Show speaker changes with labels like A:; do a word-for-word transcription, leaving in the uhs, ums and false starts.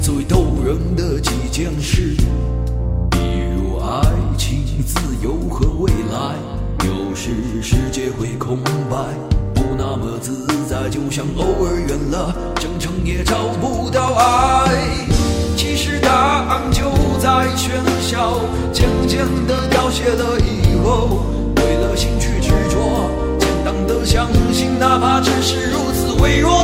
A: 最逗人的几件事，比如爱情、自由和未来。有时世界会空白，不那么自在，就像偶尔远了，整整也找不到爱。其实答案就在喧嚣，渐渐地凋谢了以后，为了心去执着，简单的相信，哪怕只是如此微弱。